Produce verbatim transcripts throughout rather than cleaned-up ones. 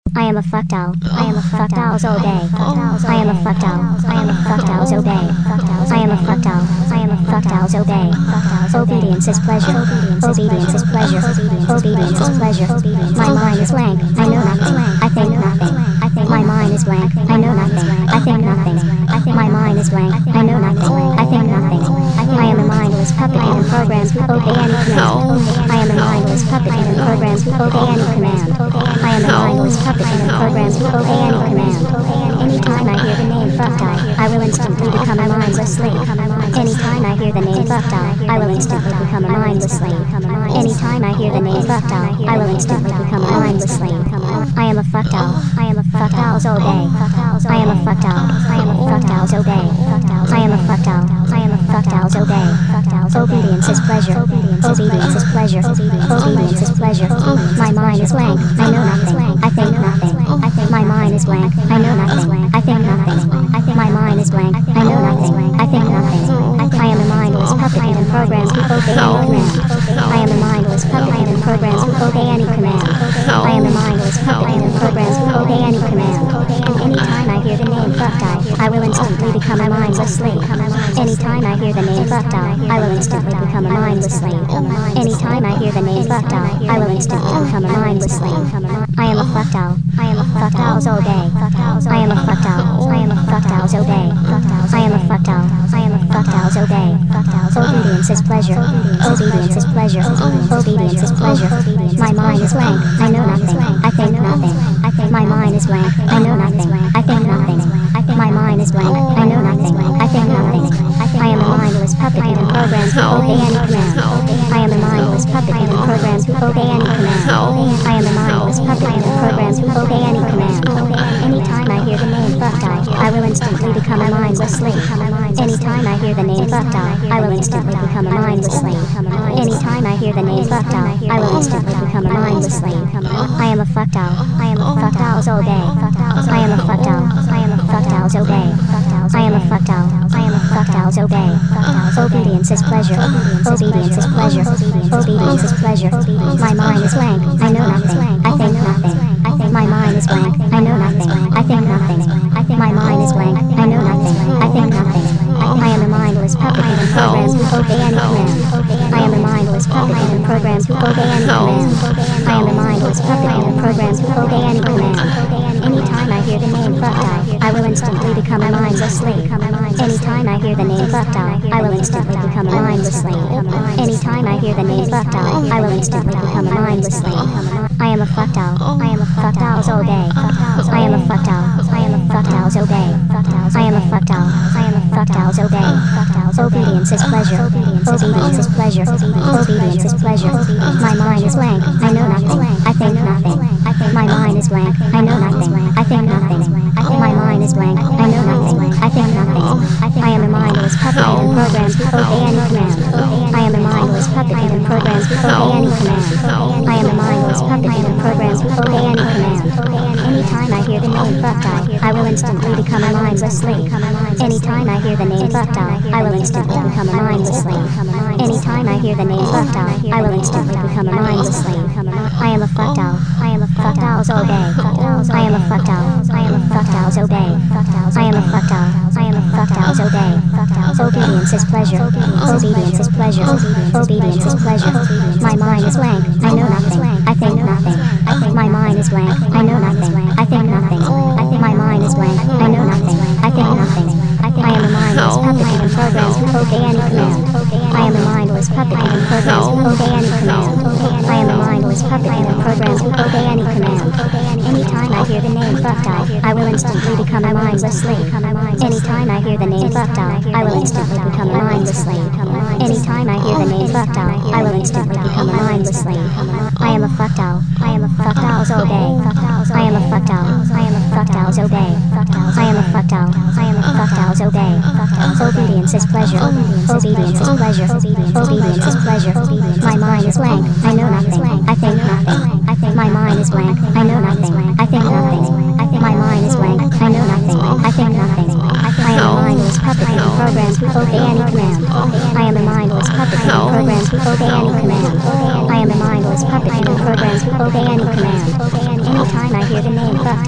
I am a fuckdoll. I am a fuckdoll's obey. I am a fuckdoll. I am a fuckdoll's obey. I am a fuckdoll. I am a fuckdoll's obey. Obedience is pleasure. Obedience is pleasure. Obedience is pleasure. My mind is blank. I know nothing. I think nothing. I think my mind is blank. I know nothing. I think nothing. I think my mind is blank. I know nothing. I think nothing. I am a mindless puppet and programmed to obey any command. I am a mindless puppet and programmed to obey any command. I am a mindless puppet and programmed to obey any command. Anytime I hear the name fuckdoll, I will instantly become a mindless slave. Anytime I hear the name fuckdoll, I will instantly become a mindless slave. Anytime I hear the name fuckdoll, I will instantly become a mindless slave. I am a fuckdoll. I am a fuckdoll's obey. I am a fuckdoll. I am a fuckdoll's obey. I am a fuckdoll. I am a fuckdoll's obey. Obedience is pleasure. Obedience is pleasure. Obedience is pleasure. My mind is blank. I know nothing. I think nothing. I think my mind is blank. I know nothing. I think nothing. I think my mind is blank. I know nothing. I think nothing. I am a mindless puppet and programmed to obey any command. I am a mindless puppet and programmed to obey any command. I am a mindless puppet and programmed to obey any command. Anytime I hear the name fuckdoll, I will instantly become a mindless slave. Anytime I hear the name fuckdoll, I will instantly become a mindless slave. Anytime I hear the name fuckdoll, I will instantly become a mindless slave. I am a fuckdoll. I am a fuckdoll's obey. I am a fuckdoll. I am a fuckdoll's obey. I am a fuckdoll. I am a fuckdoll's obey. Obedience is pleasure. Obedience is pleasure. Obedience is pleasure. My mind is blank. I know nothing. I think nothing. I think my mind is blank. I know nothing. I think nothing. I think my mind is blank. I know nothing. I think nothing. I am a mindless puppet and programmed to obey any command. I am a mindless puppet and programmed to obey any command. I am a mindless puppet and programmed to obey any command. Anytime I hear the name fuckdoll, I will instantly become a mindless slave. Anytime I hear the name fuckdoll, I will instantly become a mindless slave. Anytime I hear the name fuckdoll, I will instantly become a mindless slave. I am a fuckdoll. I am a fuckdoll's obey. I am a fuckdoll. I am a fuckdoll's obey. I am a fuckdoll. I am a fuckdoll's obey. Obedience is pleasure. Obedience is pleasure. Obedience is pleasure. My mind is blank. I know nothing. I think nothing. I think my mind is blank. I know nothing. I think nothing. I think my mind is blank. I know nothing. I think nothing. I am a mindless puppet and programmed to obey any command. I am a mindless puppet and programmed to obey any command. I am a mindless puppet and programmed to obey any command. Anytime I hear the name fuckdoll, I will instantly become a mindless slave. Anytime I hear the name fuckdoll, I will instantly become a mindless slave. Anytime I hear the name fuckdoll, I will instantly become a mindless slave. I am a fuckdoll. I am a fuckdoll's obey. I am a fuckdoll. I am a fuckdoll's obey. I am a fuckdoll. I am a fuckdoll's obey. Obedience is pleasure. Obedience is pleasure. Obedience is pleasure. My mind is blank. I know nothing. I think nothing. I think my mind is blank. I know nothing. I think nothing. I think my mind is blank. I know nothing. I think nothing. I am a mindless puppet and programmed to obey any command. I am a mindless puppet and programmed to obey any command. I am a mindless puppet and programmed to obey any command. Anytime I hear the name fuckdoll, I will instantly become a mindless slave. Anytime I hear the name fuckdoll, I will instantly become a mindless slave. Anytime I hear the name fuckdoll, I will instantly become a mindless slave. I am a fuckdoll. I am a fuckdoll's obey. I am a fuckdoll. I am a fuckdoll's obey. I am a fuckdoll. I am a fuckdoll's obey. Obedience is pleasure. Obedience is pleasure. Obedience is pleasure. My mind is blank. I know nothing. I think nothing. I think my mind is blank. I know nothing. I think nothing. I think my mind is blank. I know nothing. I think nothing. I am a mindless puppet and programmed to obey any command. I am a mindless puppet and programmed to obey any command. I am a mindless puppet and programmed to obey any command. Anytime I hear the name fuckdoll, I will instantly become a mindless slave. Anytime I hear the name fuckdoll, I will instantly become a mindless slave. Anytime I hear the name fuckdoll, I will instantly become a mindless slave. I am a fuckdoll. I am a fuckdoll's obey. I am a fuckdoll. I am a fuckdoll's obey. I am a fuckdoll. I am a fuckdoll's obey. Obedience is pleasure. Obedience is pleasure. Obedience is pleasure. My mind is blank. I know nothing. I think nothing. I think my mind is blank. I know nothing. I think nothing. I think my mind is blank. I know nothing. I think nothing. I am a mindless puppet and programmed to obey any command. I am a mindless puppet and programmed to obey any command. I am a mindless puppet and programmed to obey any command. Anytime I hear the name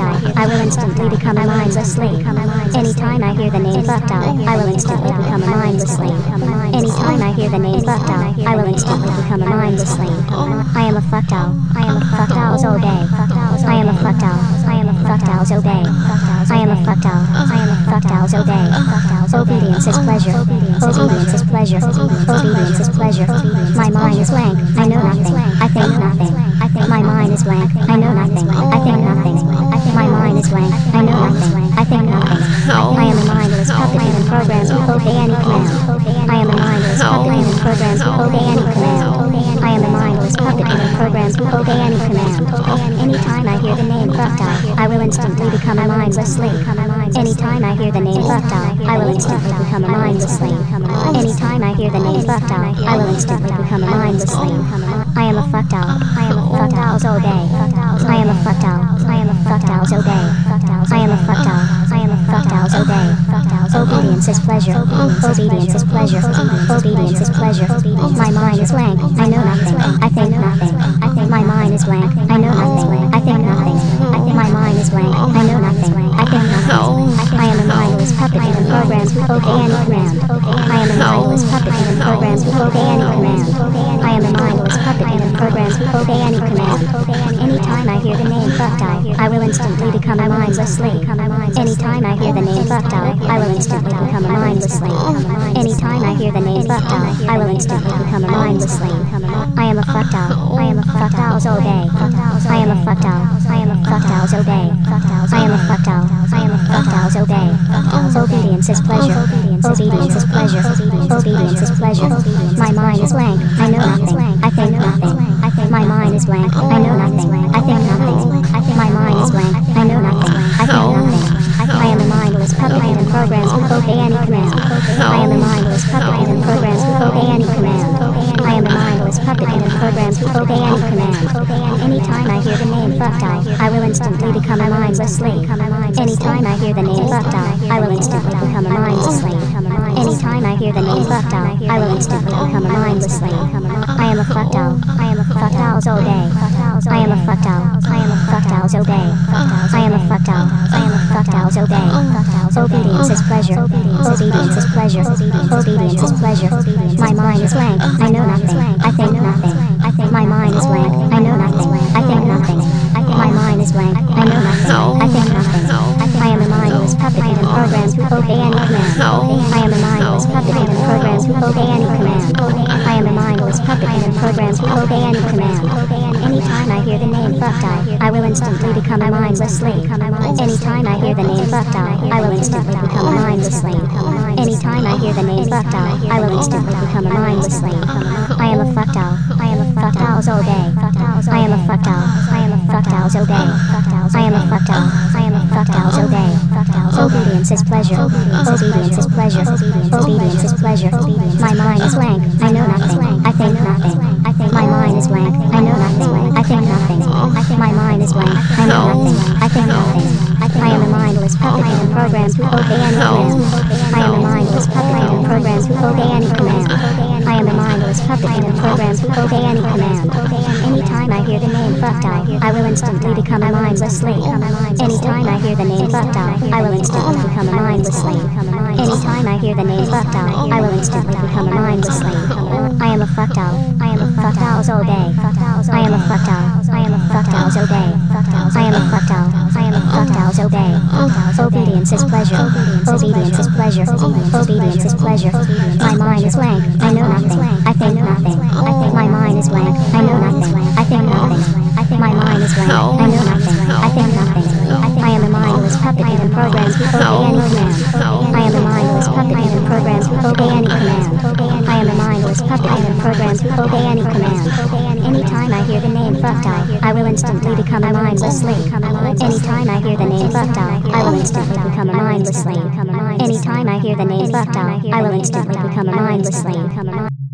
fuckdoll, I will instantly become a mindless slave. Anytime I hear the name fuckdoll, I will instantly become a mindless slave. Anytime I hear the name fuckdoll, I will instantly become a mindless slave. I am a fuckdoll. I am a fuckdoll's obey. I am a fuckdoll. I am a fuckdoll's obey. I am a fuckdoll. I am a fuckdoll's obey. Obedience is pleasure. Obedience is pleasure. Obedience is pleasure. My mind is blank. I know nothing. I think nothing. I think my mind is blank. I know nothing. I think nothing. I think my mind is blank. I know nothing. I think nothing. I am a mindless puppet given programs who obey any command. I am a mindless puppet given programs who obey any command. I am a mindless puppet given programs who obey any command. Anytime I hear the name fuckdoll, I will instantly become a mindless slave. Anytime I hear the name fuckdoll, I will instantly become a mindless slave. Anytime I hear the name fuckdoll, I will instantly become a mindless slave. I am a fuckdoll. I am a fuckdoll's obey. I am a fuckdoll. I am a fuckdoll's obey. I am a fuckdoll. I am a fuckdoll's obey. Obedience is pleasure. Obedience is pleasure. Obedience is pleasure. My mind is blank. I know nothing. I think nothing. I think my mind is blank. I know nothing. I think nothing. I think my mind is blank. I know nothing. I think nothing. I am a mindless puppet given programs who obey any command. I am a mindless puppet given programs who obey any command. I am a mindless puppet given programs who obey any command. Anytime I hear the name fuckdoll, I will instantly become a mindless slave. Anytime I hear the name fuckdoll, I will instantly become a mindless slave. Anytime I hear the name fuckdoll, I will instantly become a mindless slave. I am a fuckdoll. I am a fuckdoll's obey. I am a fuckdoll. I am a fuckdoll's obey. I am a fuckdoll. I am a fuckdoll's obey. Obedience is pleasure. Obedience is pleasure. Obedience is pleasure. My mind is blank. I know nothing. I think nothing. I think my mind is blank. I know nothing. I think nothing. I think my mind is blank. I know nothing. I think nothing. I am a mindless puppet given programs who obey any command. I am a mindless puppet given programs who obey any command. I am a mindless puppet given programs who obey any command. Anytime I hear the name fuckdoll, I will instantly become a mindless slave. Anytime I hear the name fuckdoll, I will instantly become a mindless slave. Anytime I hear the name fuckdoll, I will instantly become a mindless slave. I am a fuckdoll. I am a fuckdoll's obey. I am a fuckdoll. I am a fuckdoll's obey. I am a fuckdoll. I am a fuckdoll's obey. Obedience is pleasure. Obedience is pleasure. Obedience is pleasure. My mind is blank. I know nothing. I think nothing. I think my mind is blank. I know nothing. I think nothing. I think my mind is blank. I know nothing. I think nothing. I am a mindless puppet given programs who obey any command. I am a mindless puppet given programs who obey any command. I am a mindless puppet given programs who obey any command. Anytime I hear the name fuckdoll, I will instantly become a mindless slave. Anytime I hear the name fuckdoll, I will instantly become a mindless slave. Anytime I hear the name fuckdoll, I will instantly become a mindless slave. I am a fuckdoll. I am a fuckdoll's obey. I am a fuckdoll. I am a fuckdoll's obey. I am a fuckdoll. I am a fuckdoll's obey. Obedience is pleasure. Obedience is pleasure. Obedience is pleasure. My mind is blank. I know nothing. I think nothing. I think my mind is blank. I know nothing. I think nothing. I think my mind is blank. I know nothing. I think nothing. I am a mindless puppet given programs who obey any command. I am a mindless puppet given programs who obey any command. I am a mindless puppet given programs who obey any command. Anytime I hear the name fuckdoll, I will instantly become a mindless slave. Anytime I hear the name fuckdoll, I will instantly become a mindless slave. Anytime I hear the name fuckdoll, I will instantly become a mindless slave. I am a fuckdoll. I am a fuckdoll's obey. I am a fuckdoll. I am a fuckdoll's obey. I am a fuckdoll. I am a fuckdoll's obey. Obedience is pleasure. Obedience is pleasure. Obedience is pleasure. My mind is blank. I know nothing. I think nothing. I think my mind is blank. I know nothing. I think nothing. I think my mind is blank. I know nothing. I think nothing. I am a mindless puppet given programs who obey any command. I am a mindless puppet given programs who obey any command. I am a mindless puppet given programs who obey any command. Anytime I hear the name fuckdoll, I will instantly become a mindless slave. Anytime I hear the name fuckdoll, I will instantly become a mindless slave. Anytime I hear the name fuckdoll, I will instantly become a mindless slave.